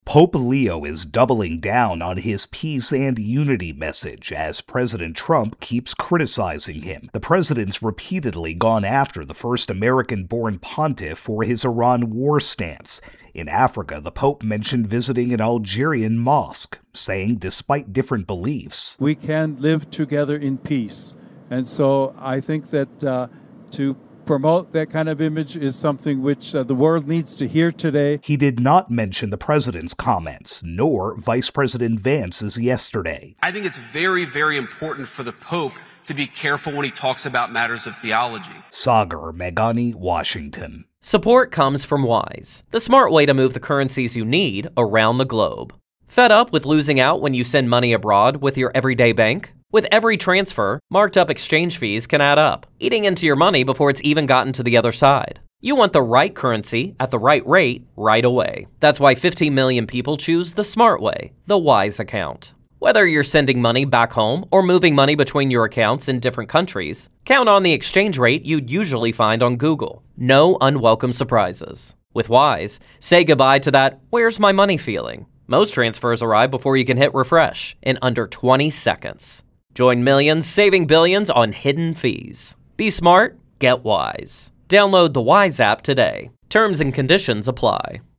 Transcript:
Pope Leo is doubling down on his peace and unity message as President Trump keeps criticizing him. The president's repeatedly gone after the first American-born pontiff for his Iran war stance. In Africa, the Pope mentioned visiting an Algerian mosque, saying despite different beliefs, we can live together in peace. And so I think that to promote that kind of image is something which the world needs to hear today. He did not mention the president's comments, nor Vice President Vance's yesterday. I think it's very, very important for the Pope to be careful when he talks about matters of theology. Sagar Meghani, Washington. Support comes from Wise, the smart way to move the currencies you need around the globe. Fed up with losing out when you send money abroad with your everyday bank? With every transfer, marked up exchange fees can add up, eating into your money before it's even gotten to the other side. You want the right currency at the right rate right away. That's why 15 million people choose the smart way, the Wise account. Whether you're sending money back home or moving money between your accounts in different countries, count on the exchange rate you'd usually find on Google. No unwelcome surprises. With Wise, say goodbye to that "where's my money" feeling. Most transfers arrive before you can hit refresh in under 20 seconds. Join millions saving billions on hidden fees. Be smart, get Wise. Download the Wise app today. Terms and conditions apply.